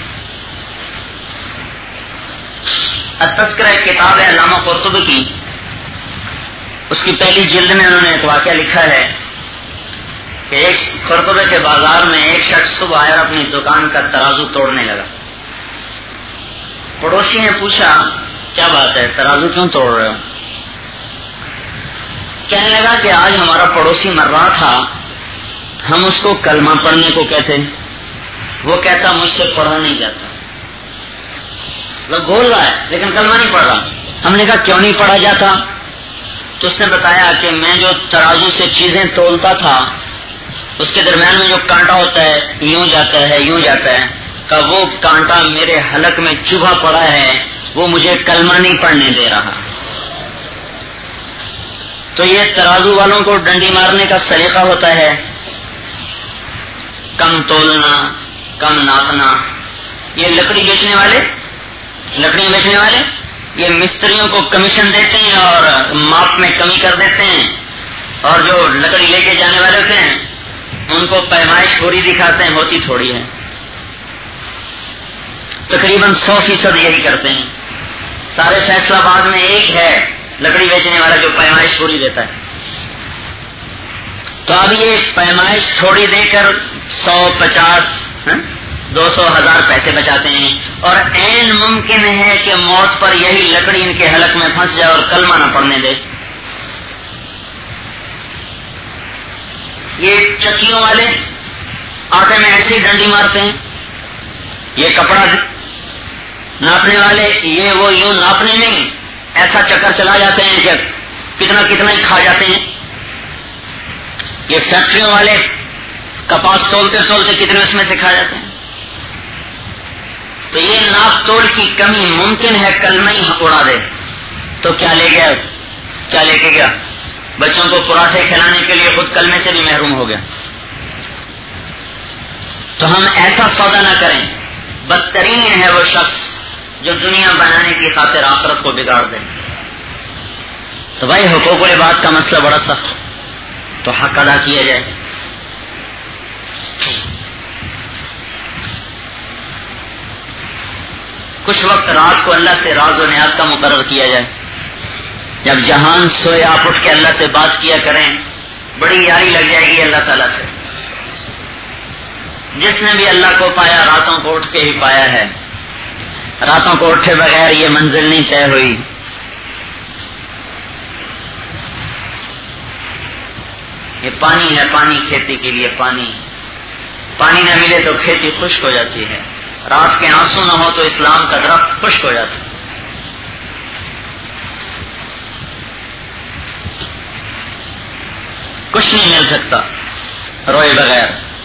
التذکرہ کتاب ہے علامہ قرطبی کی, اس کی پہلی جلد میں انہوں نے ایک واقعہ لکھا ہے کہ ایک قرطبے کے بازار میں ایک شخص صبح آیا اور اپنی دکان کا ترازو توڑنے لگا. پڑوسی نے پوچھا کیا بات ہے, ترازو کیوں توڑ رہے ہو؟ کہنے لگا کہ آج ہمارا پڑوسی مر رہا تھا, ہم اس کو کلمہ پڑھنے کو کہتے, وہ کہتا مجھ سے پڑھا نہیں جاتا. بول رہا ہے لیکن کلمہ نہیں پڑھ رہا. ہم نے کہا کیوں نہیں پڑھا جاتا؟ تو اس نے بتایا کہ میں جو ترازو سے چیزیں تولتا تھا اس کے درمیان میں جو کانٹا ہوتا ہے, یوں جاتا ہے یوں جاتا ہے, کہ وہ کانٹا میرے حلق میں چبھا پڑا ہے, وہ مجھے کلمہ نہیں پڑھنے دے رہا. تو یہ ترازو والوں کو ڈنڈی مارنے کا سلیقہ ہوتا ہے, کم تولنا, کم ناپنا. یہ لکڑیاں بیچنے والے یہ مستریوں کو کمیشن دیتے ہیں اور ماپ میں کمی کر دیتے ہیں, اور جو لکڑی لے کے جانے والے ہوتے ہیں ان کو پیمائش پوری دکھاتے ہیں, ہوتی تھوڑی ہے. تقریباً 100% یہی کرتے ہیں. سارے فیصلہ آباد میں ایک ہے لکڑی بیچنے والا جو پیمائش پوری دیتا ہے. تو اب یہ پیمائش تھوڑی دے کر 100, 50, 200, 1000 پیسے بچاتے ہیں, اور عین ممکن ہے کہ موت پر یہی لکڑی ان کے حلق میں پھنس جائے اور کلمہ نہ پڑھنے دے. یہ چکیوں والے آٹے میں ایسی ڈنڈی مارتے ہیں, یہ کپڑا ناپنے والے یہ وہ یوں ناپنے نہیں, ایسا چکر چلا جاتے ہیں کہ کتنا کتنا ہی کھا جاتے ہیں. یہ فیکٹریوں والے کپاس تولتے تولتے کتنے اس میں سے کھا جاتے ہیں. تو یہ ناپ تول کی کمی ممکن ہے کلمہ ہی اڑا دے. تو کیا لے کے گیا؟ بچوں کو پراٹھے کھلانے کے لیے خود کلمے سے بھی محروم ہو گیا. تو ہم ایسا سودا نہ کریں. بدترین ہے وہ شخص جو دنیا بنانے کی خاطر آخرت کو بگاڑ دے. تو بھائی حقوق العباد کا مسئلہ بڑا سخت، تو حق ادا کیا جائے. کچھ وقت رات کو اللہ سے راز و نیاز کا مقرر کیا جائے. جب جہان سوئے آپ اٹھ کے اللہ سے بات کیا کریں، بڑی یاری لگ جائے گی اللہ تعالیٰ سے. جس نے بھی اللہ کو پایا راتوں کو اٹھ کے ہی پایا ہے. راتوں کو اٹھے بغیر یہ منزل نہیں طے ہوئی. یہ پانی ہے، پانی کھیتی کے لیے پانی نہ ملے تو کھیتی خشک ہو جاتی ہے. رات کے آنسو نہ ہو تو اسلام کا درخت خشک ہو جاتا ہے. کچھ نہیں مل سکتا روئے بغیر.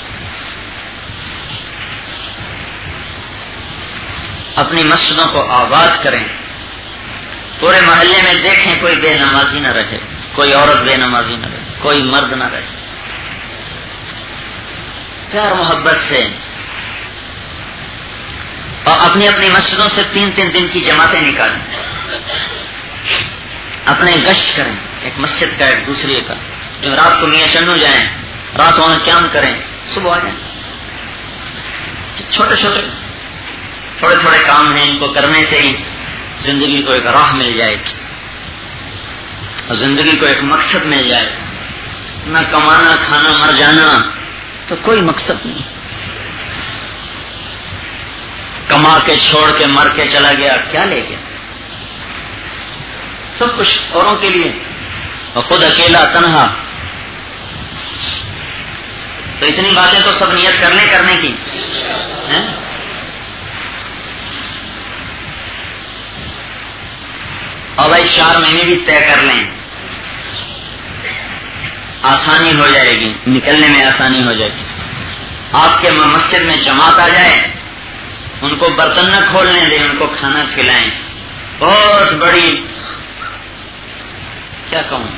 اپنی مسجدوں کو آباد کریں. پورے محلے میں دیکھیں کوئی بے نمازی نہ رہے، کوئی عورت بے نمازی نہ رہے، کوئی مرد نہ رہے. پیار محبت سے، اور اپنی اپنی مسجدوں سے 3-3 دن کی جماعتیں نکالیں. اپنے گشت کریں، ایک مسجد کا ایک دوسرے کا. جو رات کو میاں شنو جائیں، رات وہاں قیام کریں، صبح آ جائیں. تھوڑے تھوڑے کام ہیں، ان کو کرنے سے ہی زندگی کو ایک راہ مل جائے گی اور زندگی کو ایک مقصد مل جائے. نہ کمانا کھانا مر جانا تو کوئی مقصد نہیں. کما کے چھوڑ کے مر کے چلا گیا، کیا لے گیا؟ سب کچھ اوروں کے لیے اور خود اکیلا تنہا. تو اتنی باتیں تو سب نیت کرنے کی ہیں. اور بھائی 4 مہینے بھی طے کر لیں، آسانی ہو جائے گی، نکلنے میں آسانی ہو جائے گی. آپ کے مسجد میں جماعت آ جائے، ان کو برتن نہ کھولنے دیں، ان کو کھانا کھلائیں. بہت بڑی، کیا کہوں،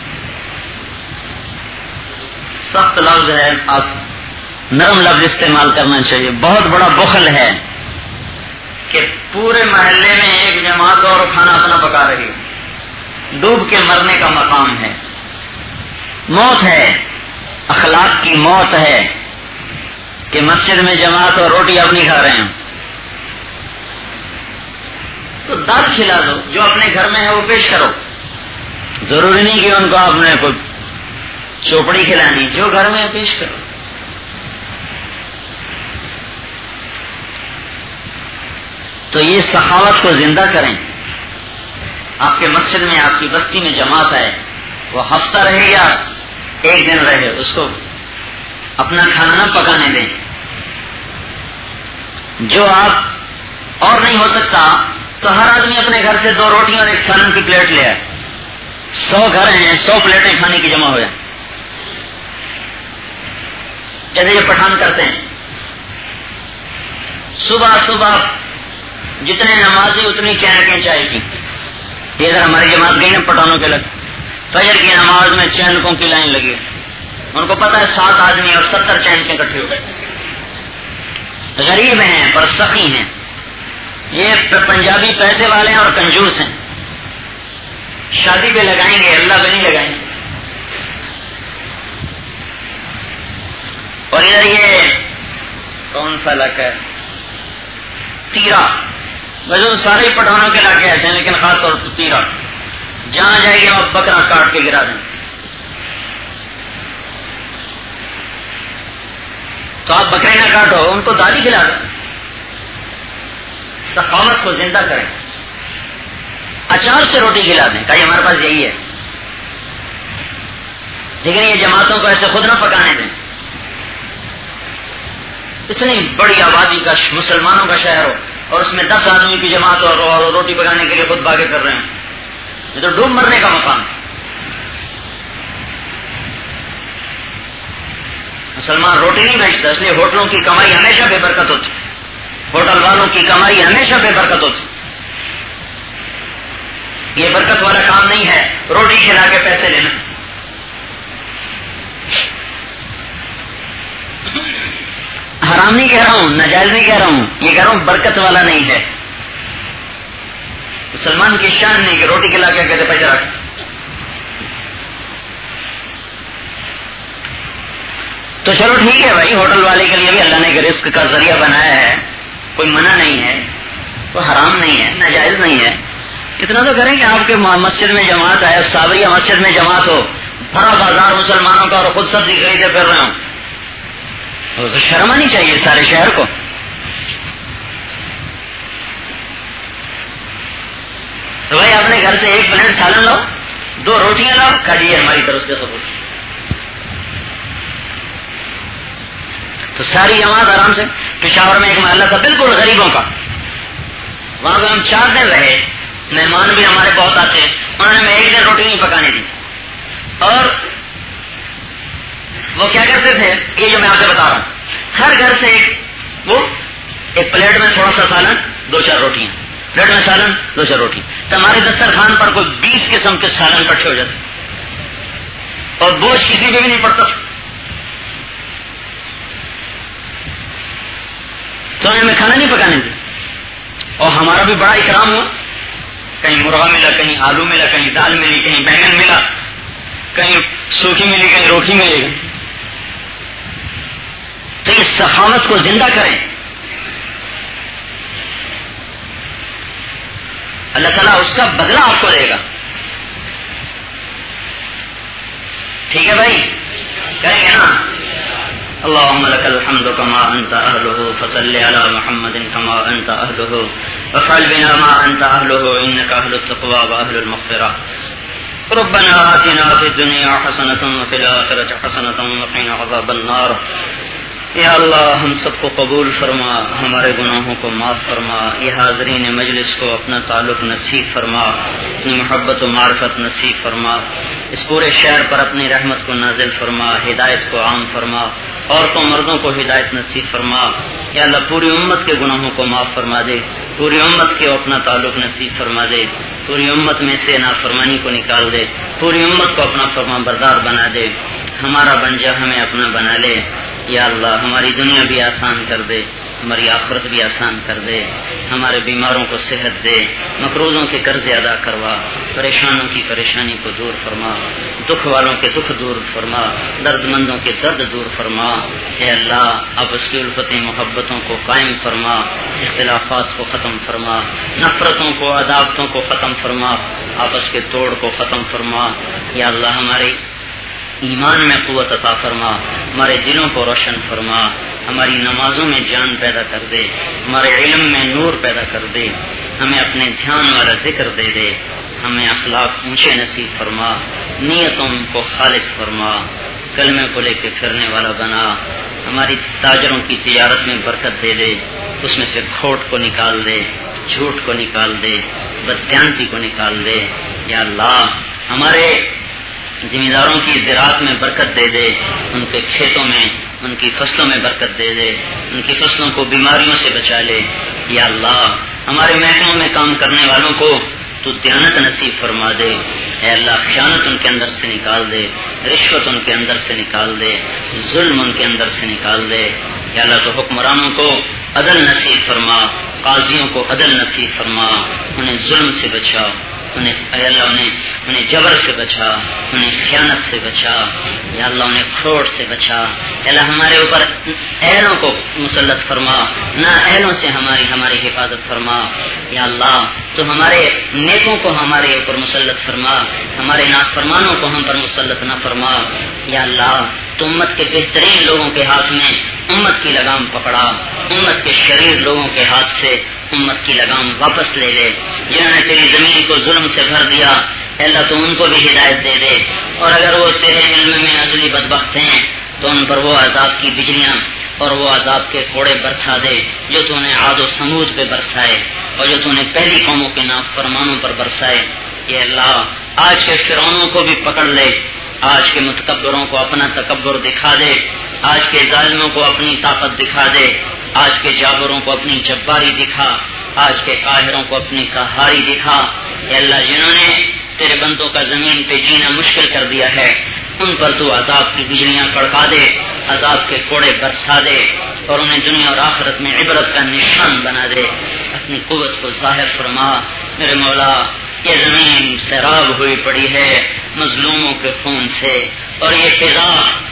سخت لفظ ہے، نرم لفظ استعمال کرنا چاہیے. بہت بڑا بخل ہے کہ پورے محلے میں ایک جماعت اور کھانا اپنا پکا رہی ہے. ڈوب کے مرنے کا مقام ہے. موت ہے، اخلاق کی موت ہے کہ مسجد میں جماعت اور روٹی اپنی کھا رہے ہیں. تو دال کھلا دو، جو اپنے گھر میں ہے وہ پیش کرو. ضروری نہیں کہ ان کو آپ نے کوئی چوپڑی کھلانی، جو گھر میں ہے پیش کرو. تو یہ سخاوت کو زندہ کریں. آپ کے مسجد میں، آپ کی بستی میں جماعت ہے، وہ ہفتہ رہے یا 1 دن رہے، اس کو اپنا کھانا نہ پکانے دیں. جو آپ اور نہیں ہو سکتا تو ہر آدمی اپنے گھر سے 2 روٹیاں اور 1 سالن کی پلیٹ لے آئے. 100 گھر ہیں، 100 پلیٹیں کھانے کی جمع ہو جائیں. جیسے یہ پٹھان کرتے ہیں، صبح جتنے نمازی اتنی چینکیں چائے کی. یہ ادھر ہماری جماعت گئی نا پٹھانوں کے لگ، فجر کی نماز میں چینکوں کی لائن لگی. ان کو پتا ہے 7 آدمی اور 70 چینکیں اکٹھی ہو گئے. غریب ہیں پر سخی ہیں. یہ پنجابی پیسے والے ہیں اور کنجوس ہیں. شادی پہ لگائیں گے، اللہ پہ نہیں لگائیں گے. اور ادھر یہ کون سا علاقہ ہے، تیرا، ویسے سارے پٹھانوں کے علاقے ایسے ہیں، لیکن خاص طور پر تیرا جہاں جائے گی وہاں بکرا کاٹ کے گرا دیں. تو آپ بکرے نہ کاٹو، ان کو دالی کھلا دیں. سخاوت کو زندہ کریں. اچار سے روٹی کھلا دیں، کہیں ہمارے پاس یہی ہے. لیکن یہ جماعتوں کو ایسے خود نہ پکانے دیں. اتنی بڑی آبادی کا مسلمانوں کا شہر ہو اور اس میں 10 آدمی کی جماعت اور روٹی پکانے کے لیے خود بھاگے کر رہے ہیں، یہ تو ڈوب مرنے کا مقام ہے. مسلمان روٹی نہیں بیچتا، اس لیے ہوٹلوں کی کمائی ہمیشہ بے برکت ہوتی. ہوٹل والوں کی کمائی ہمیشہ بے برکت ہوتی. یہ برکت والا کام نہیں ہے روٹی کھلا کے پیسے لینا. حرام نہیں کہہ رہا ہوں، ناجائز نہیں کہہ رہا ہوں، یہ کہہ رہا ہوں برکت والا نہیں ہے. مسلمان کی شان نہیں کہ روٹی کھلا کے کہتے پیسے رکھ. تو چلو ٹھیک ہے بھائی، ہوٹل والے کے لیے بھی اللہ نے رزق کا ذریعہ بنایا ہے، کوئی منع نہیں ہے، کوئی حرام نہیں ہے، ناجائز نہیں ہے. اتنا تو کریں کہ آپ کے مسجد میں جماعت ہے، صابریہ مسجد میں جماعت ہو، بڑا بازار مسلمانوں کا اور خود سبزی خریدے پھر رہے ہوں، تو شرم آنی چاہیے سارے شہر کو. تو بھائی اپنے گھر سے 1 پلیٹ سالن لاؤ، 2 روٹیاں لاؤ، کھائیے ہماری طرف سے قبول. تو ساری جماعت آرام سے. پشاور میں ایک محلہ تھا بالکل غریبوں کا، وہاں پہ ہم 4 دن رہے، مہمان بھی ہمارے بہت آتے ہیں. انہوں نے 1 دن روٹی نہیں پکانی تھی، اور وہ کیا کرتے تھے، یہ جو میں آپ سے بتا رہا ہوں، ہر گھر سے ایک پلیٹ میں تھوڑا سا سالن، 2-4 روٹیاں، پلیٹ میں سالن 2-4 روٹی. تو ہمارے دسترخوان پر کوئی 20 قسم کے سالن اکٹھے ہو جاتے اور بوجھ کسی پہ بھی نہیں پڑتا. تو ہمیں کھانا نہیں پکانے دی، اور ہمارا بھی بڑا اکرام ہوا. کہیں مرغا ملا، کہیں آلو ملا، کہیں دال ملی، کہیں بینگن ملا، کہیں سوکھی ملی، کہیں روٹی ملے گی. تو اس سخاوت کو زندہ کریں. اللہ تعالیٰ اس کا بدلہ آپ کو دے گا. ٹھیک ہے بھائی، کریں گے نا. اللهم لك الحمد كما أنت أهله فصل على محمد كما أنت أهله وافعل بنا ما أنت أهله إنك أهل التقوى وأهل المغفرة. ربنا آتنا في الدنيا حسنة وفي الآخرة حسنة وقنا عذاب النار. یا اللہ ہم سب کو قبول فرما، ہمارے گناہوں کو معاف فرما. یہ حاضرین مجلس کو اپنا تعلق نصیب فرما، اپنی محبت و معرفت نصیب فرما. اس پورے شہر پر اپنی رحمت کو نازل فرما، ہدایت کو عام فرما، عورتوں مردوں کو ہدایت نصیب فرما. یا اللہ پوری امت کے گناہوں کو معاف فرما دے، پوری امت کے اپنا تعلق نصیب فرما دے، پوری امت میں سے نافرمانی کو نکال دے، پوری امت کو اپنا فرما بردار بنا دے. ہمارا بن جا، ہمیں اپنا بنا لے. یا اللہ ہماری دنیا بھی آسان کر دے، ہماری آخرت بھی آسان کر دے. ہمارے بیماروں کو صحت دے، مقروضوں کے قرض ادا کروا، پریشانوں کی پریشانی کو دور فرما، دکھ والوں کے دکھ دور فرما، درد مندوں کے درد دور فرما. اے اللہ آپس کی الفتیں محبتوں کو قائم فرما، اختلافات کو ختم فرما، نفرتوں کو عداوتوں کو ختم فرما، آپس کے توڑ کو ختم فرما. یا اللہ ہمارے ایمان میں قوت عطا فرما، ہمارے دلوں کو روشن فرما، ہماری نمازوں میں جان پیدا کر دے، ہمارے علم میں نور پیدا کر دے، ہمیں اپنے دھیان والا ذکر دے دے، ہمیں اخلاق اونچے نصیب فرما، نیتوں کو خالص فرما، کلمے کو لے کے پھرنے والا بنا. ہماری تاجروں کی تجارت میں برکت دے دے، اس میں سے کھوٹ کو نکال دے، جھوٹ کو نکال دے، بددیانتی کو نکال دے. یا اللہ ہمارے زمینداروں کی زراعت میں برکت دے دے، ان کے کھیتوں میں، ان کی فصلوں میں برکت دے دے، ان کی فصلوں کو بیماریوں سے بچا لے. یا اللہ ہمارے محکموں میں کام کرنے والوں کو تو دیانت نصیب فرما دے. اے اللہ خیانت ان کے اندر سے نکال دے، رشوت ان کے اندر سے نکال دے، ظلم ان کے اندر سے نکال دے. یا اللہ تو حکمرانوں کو عدل نصیب فرما، قاضیوں کو عدل نصیب فرما، انہیں ظلم سے بچا، انہیں جبر سے بچا، انہیں خیانت سے بچا. یا اللہ انہیں کھوٹ سے بچا. یا اللہ ہمارے اوپر اہلوں کو مسلط فرما، نہ اہلوں سے ہماری حفاظت فرما. یا اللہ تو ہمارے نیکوں کو ہمارے اوپر مسلط فرما، ہمارے نافرمانوں کو ہم پر مسلط نہ فرما. یا اللہ تو امت کے بہترین لوگوں کے ہاتھ میں امت کی لگام پکڑا، امت کے شریر لوگوں کے ہاتھ سے امت کی لگام واپس لے لے. جنہوں نے تیری زمین کو ظلم سے بھر دیا، اللہ تو ان کو بھی ہدایت دے دے، اور اگر وہ تیرے علم میں اصلی بدبخت ہیں تو ان پر وہ عذاب کی بجلیاں اور وہ عذاب کے کوڑے برسا دے جو تو نے عاد و سمود پہ برسائے اور جو تو نے پہلی قوموں کے نافرمانوں پر برسائے. یہ اللہ آج کے فرعونوں کو بھی پکڑ لے، آج کے متکبروں کو اپنا تکبر دکھا دے، آج کے ظالموں کو اپنی طاقت دکھا دے، آج کے جابروں کو اپنی جباری دکھا، آج کے قاہروں کو اپنی قہاری دکھا. اے اللہ جنہوں نے تیرے بندوں کا زمین پہ جینا مشکل کر دیا ہے ان پر تو عذاب کی بجلیاں کڑکا دے، عذاب کے کوڑے برسا دے اور انہیں دنیا اور آخرت میں عبرت کا نشان بنا دے. اپنی قوت کو ظاہر فرما میرے مولا. یہ زمین سیراب ہوئی پڑی ہے مظلوموں کے خون سے اور یہ فضا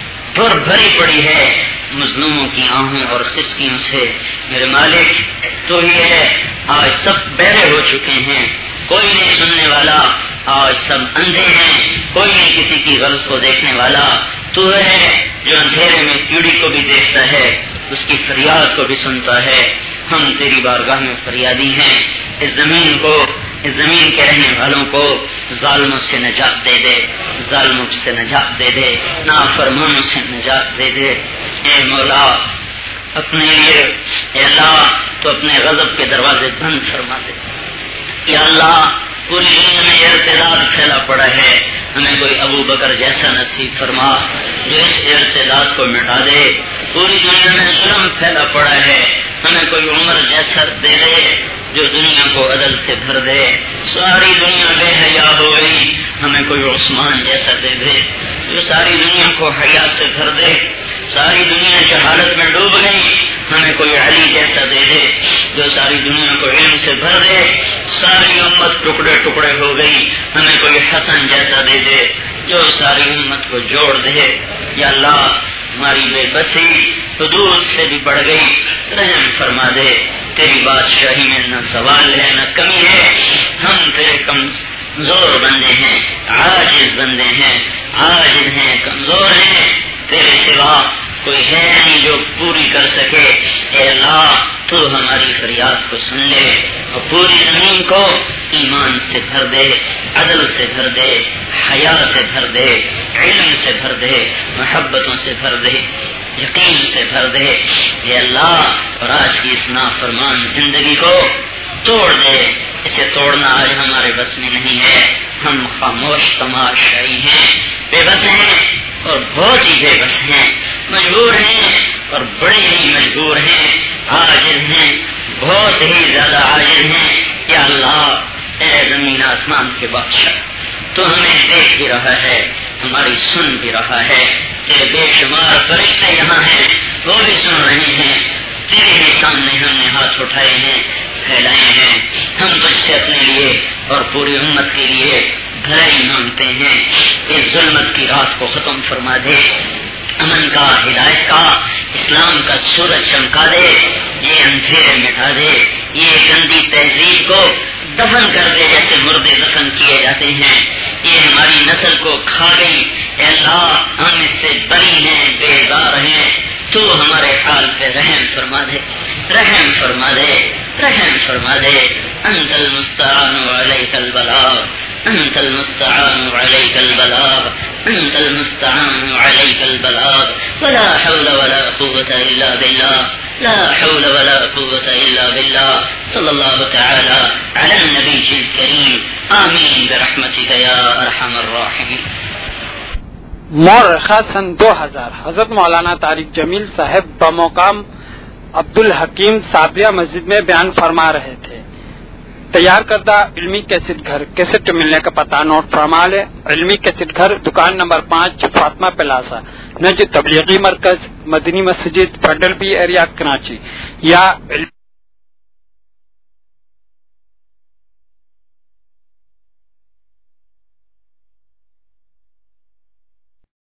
پر بھری پڑی ہے مظلوموں کی آہوں اور سسکیوں سے. میرے مالک تو ہی ہے. آج سب بہرے ہو چکے ہیں, کوئی نہیں سننے والا. آج سب اندھے ہیں, کوئی نہیں کسی کی غرض کو دیکھنے والا. تو ہے جو اندھیرے میں کیڑی کو بھی دیکھتا ہے, اس کی فریاد کو بھی سنتا ہے. ہم تیری بارگاہ میں فریادی ہیں. اس زمین کو, اس زمین کے رہنے والوں کو ظالموں سے نجات دے دے, ظالموں سے نجات دے دے, نافرمانوں سے نجات دے دے. اے مولا اپنے لیے, اے اللہ تو اپنے غضب کے دروازے بند فرما دے. یا اللہ پوری دنیا میں ارتداد پھیلا پڑا ہے, ہمیں کوئی ابو بکر جیسا نصیب فرما جو اس ارتداد کو مٹا دے. پوری دنیا میں ظلم پھیلا پڑا ہے, ہمیں کوئی عمر جیسا دے دے جو دنیا کو عدل سے بھر دے. ساری دنیا بے حیا ہو گئی, ہمیں کوئی عثمان جیسا دے دے جو ساری دنیا کو حیا سے بھر دے. ساری دنیا جہالت میں ڈوب گئی, ہمیں کوئی علی جیسا دے دے جو ساری دنیا کو علم سے بھر دے. ساری امت ٹکڑے ٹکڑے ہو گئی, ہمیں کوئی حسن جیسا دے دے جو ساری امت کو جوڑ دے. یا اللہ ہماری بے بسی حدود سے بھی بڑھ گئی, رحم فرما دے. تیری بادشاہی میں نہ سوال ہے نہ کمی ہے, ہم تیرے کمزور بندے ہیں, عاجز بندے ہیں, عاجز ہیں, کمزور ہیں. تیرے سوا کوئی ہے نہیں جو پوری کر سکے. اے اللہ تو ہماری فریاد کو سن لے اور پوری زمین کو ایمان سے بھر دے, عدل سے بھر دے, حیا سے بھر دے, علم سے بھر دے, محبتوں سے بھر دے, یقین سے بھر دے. اے اللہ اور آج کی اس نافرمان زندگی کو توڑ دے. اسے توڑنا آج ہمارے بس میں نہیں ہے. ہم خاموش تماشائی ہیں, بے بس ہیں اور بہت ہی بے بس ہیں, مجبور ہیں اور بڑے ہی مجبور ہیں, عاجز ہیں, بہت ہی زیادہ عاجز ہیں. یا اللہ اے زمین آسمان کے بادشاہ, تو ہمیں دیکھ بھی رہا ہے, ہماری سن بھی رہا ہے. تیرے بے شمار فرشتے یہاں ہیں, وہ بھی سن رہے ہیں. تیرے ہی سامنے ہم نے ہاتھ اٹھائے ہیں, پھیلائے ہیں. ہم تجھ سے اپنے لیے اور پوری امت کے لیے بھلائی مانگتے ہیں. اس ظلمت کی رات کو ختم فرما دے, امن کا, ہدایت کا, اسلام کا سورج چمکا دے. یہ اندھیرے مٹا دے, یہ گندی تہذیب کو دفن کر دے جیسے مردے دفن کیے جاتے ہیں. یہ ہماری نسل کو کھا گئی. اے اللہ ہم اس سے بری ہیں, بیزار ہیں. تو ہمارے حال پہ رحم فرما دے, رحم فرما دے, رحم فرما دے. انت المستعان وعلیک البلاغ, انت المستعان وعلیک البلاغ, انت المستعان وعلیک البلاغ. ولا حول ولا قوة الا بالله, لا حول ولا قوة الا بالله. صلی اللہ تعالی علی النبی الکریم. آمین برحمتک یا ارحم الراحمین. مورخہ سن 2000 حضرت مولانا طارق جمیل صاحب بمقام عبدالحکیم صابریہ مسجد میں بیان فرما رہے تھے. تیار کردہ علمی کیسٹ گھر, کیسٹ ملنے کا پتہ نوٹ فرما لے. علمی کیسٹ گھر, دکان نمبر 5, فاطمہ پلازا, نج تبلیغی مرکز, مدنی مسجد, فیڈرل بی ایریا, کراچی. یا